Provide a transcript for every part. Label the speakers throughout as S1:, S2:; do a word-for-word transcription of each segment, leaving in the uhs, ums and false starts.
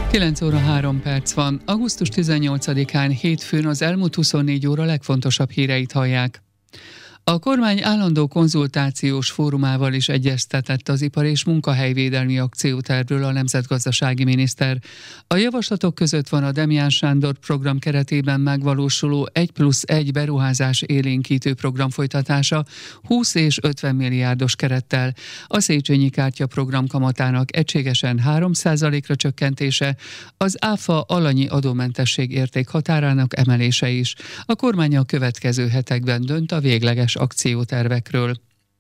S1: kilenc óra három perc van. augusztus tizennyolcadikán hétfőn az elmúlt huszonnégy óra legfontosabb híreit hallják. A kormány állandó konzultációs fórumával is egyeztetett az ipar- és munkahelyvédelmi akciótervről a nemzetgazdasági miniszter. A javaslatok között van a Demján Sándor program keretében megvalósuló egy plusz egy beruházás élénkítő program folytatása húsz és ötven milliárdos kerettel, a Széchenyi kártya program kamatának egységesen három százalékra csökkentése, az áfa alanyi adómentesség értékhatárának emelése is. A kormány a következő hetekben dönt a végleges akciótervekről.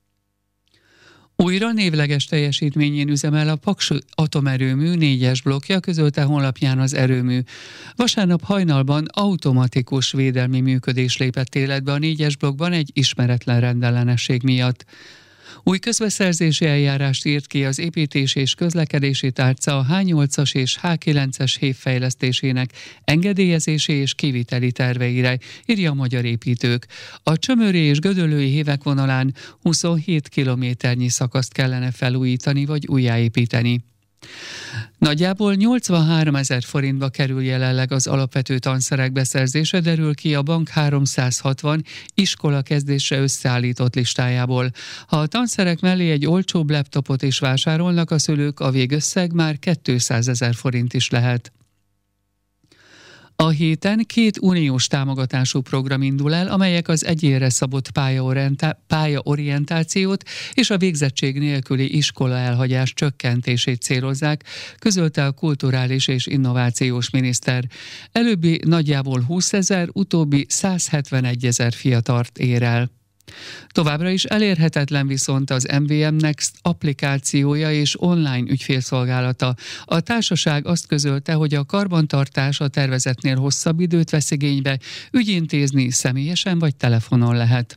S1: Újra névleges teljesítményén üzemel a Paks atomerőmű négyes blokkja, közölte honlapján az erőmű. Vasárnap hajnalban automatikus védelmi működés lépett életbe a négyes blokkban egy ismeretlen rendellenesség miatt. Új közbeszerzési eljárást írt ki az építés és közlekedési tárca a há nyolcas és há kilences hév fejlesztésének engedélyezési és kiviteli terveire, írja a Magyar Építők. A Csömöri és Gödöllői hévek vonalán huszonhét kilométernyi szakaszt kellene felújítani vagy újjáépíteni. Nagyjából nyolcvanháromezer forintba kerül jelenleg az alapvető tanszerek beszerzése, derül ki a bank háromszázhatvan iskola kezdésre összeállított listájából. Ha a tanszerek mellé egy olcsóbb laptopot is vásárolnak a szülők, a végösszeg már kétszázezer forint is lehet. A héten két uniós támogatású program indul el, amelyek az egyénre szabott pályaorientációt és a végzettség nélküli iskola elhagyás csökkentését célozzák, közölte a kulturális és innovációs miniszter. Előbbi nagyjából húszezer, utóbbi százhetvenegyezer fiatalt ér el. Továbbra is elérhetetlen viszont az em vé em Next applikációja és online ügyfélszolgálata. A társaság azt közölte, hogy a karbantartás a tervezetnél hosszabb időt vesz igénybe, ügyintézni személyesen vagy telefonon lehet.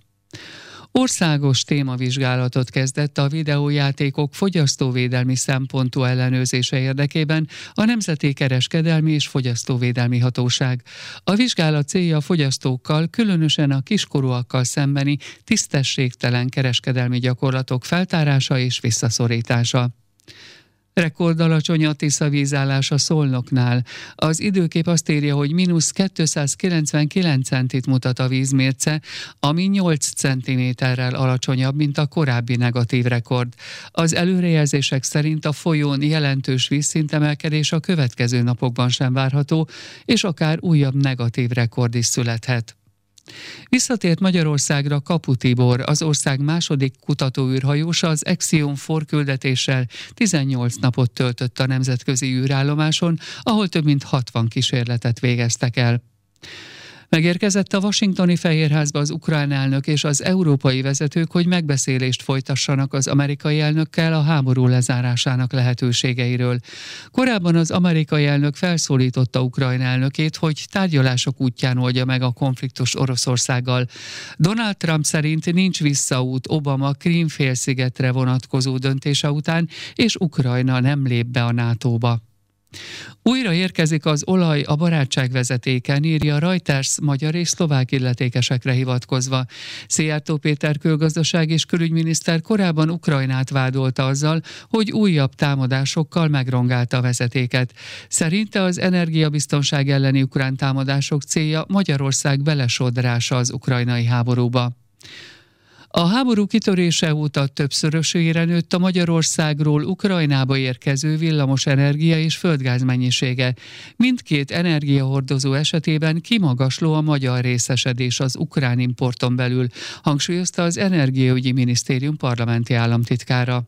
S1: Országos témavizsgálatot kezdett a videójátékok fogyasztóvédelmi szempontú ellenőrzése érdekében a Nemzeti Kereskedelmi és Fogyasztóvédelmi Hatóság. A vizsgálat célja a fogyasztókkal, különösen a kiskorúakkal szembeni tisztességtelen kereskedelmi gyakorlatok feltárása és visszaszorítása. Rekordalacsony a Tisza vízállása Szolnoknál. Az időkép azt írja, hogy mínusz kétszázkilencvenkilenc centit mutat a vízmérce, ami nyolc centiméterrel alacsonyabb, mint a korábbi negatív rekord. Az előrejelzések szerint a folyón jelentős vízszintemelkedés a következő napokban sem várható, és akár újabb negatív rekord is születhet. Visszatért Magyarországra Kapu Tibor, az ország második kutatóűrhajósa, az Axiom négy küldetéssel tizennyolc napot töltött a nemzetközi űrállomáson, ahol több mint hatvan kísérletet végeztek el. Megérkezett a washingtoni Fehérházba az ukrán elnök és az európai vezetők, hogy megbeszélést folytassanak az amerikai elnökkel a háború lezárásának lehetőségeiről. Korábban az amerikai elnök felszólította Ukrajna elnökét, hogy tárgyalások útján oldja meg a konfliktus Oroszországgal. Donald Trump szerint nincs visszaút Obama Krím-félszigetre vonatkozó döntése után, és Ukrajna nem lép be a nátóba. Újra érkezik az olaj a barátságvezetéken, írja a Reuters magyar és szlovák illetékesekre hivatkozva. Szijjártó Péter külgazdaság és külügyminiszter korábban Ukrajnát vádolta azzal, hogy újabb támadásokkal megrongálta a vezetéket. Szerinte az energiabiztonság elleni ukrán támadások célja Magyarország belesodrása az ukrajnai háborúba. A háború kitörése óta többszörösére nőtt a Magyarországról Ukrajnába érkező villamos energia és földgáz mennyisége. Mindkét energiahordozó esetében kimagasló a magyar részesedés az ukrán importon belül, hangsúlyozta az Energiaügyi Minisztérium parlamenti államtitkára.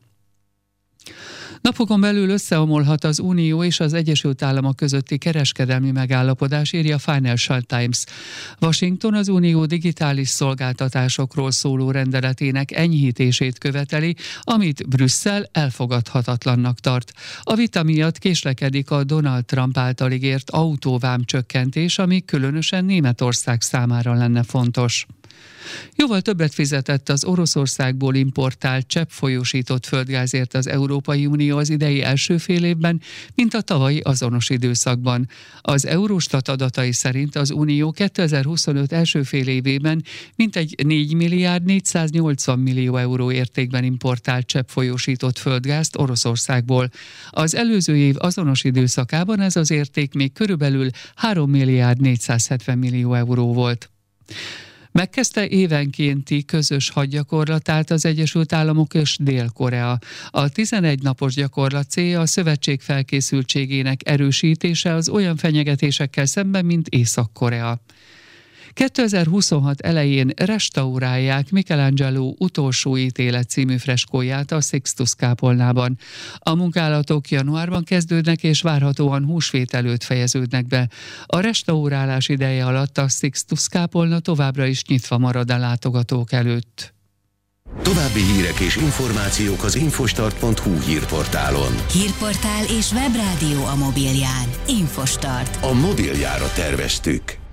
S1: Napokon belül összeomolhat az Unió és az Egyesült Államok közötti kereskedelmi megállapodás, írja a Financial Times. Washington az Unió digitális szolgáltatásokról szóló rendeletének enyhítését követeli, amit Brüsszel elfogadhatatlannak tart. A vita miatt késlekedik a Donald Trump által ígért autóvám csökkentés, ami különösen Németország számára lenne fontos. Jóval többet fizetett az Oroszországból importált cseppfolyósított földgázért az Európai Unió az idei első fél évben, mint a tavalyi azonos időszakban. Az Eurostat adatai szerint az Unió kétezer-huszonöt első fél évében mintegy négy milliárd négyszáznyolcvan millió euró értékben importált cseppfolyósított földgázt Oroszországból. Az előző év azonos időszakában ez az érték még körülbelül három milliárd négyszázhetven millió euró volt. Megkezdte évenkénti közös hadgyakorlatát az Egyesült Államok és Dél-Korea. A tizenegy napos gyakorlat célja a szövetség felkészültségének erősítése az olyan fenyegetésekkel szemben, mint Észak-Korea. kétezer-huszonhat elején restaurálják Michelangelo Utolsó ítélet című freskóját a Sixtus kápolnában. A munkálatok januárban kezdődnek és várhatóan húsvét előtt fejeződnek be. A restaurálás ideje alatt a Sixtus kápolna továbbra is nyitva marad a látogatók előtt.
S2: További hírek és információk az infostart pont hu hírportálon.
S3: Hírportál és webrádió a mobilján. Infostart.
S2: A mobiljára terveztük.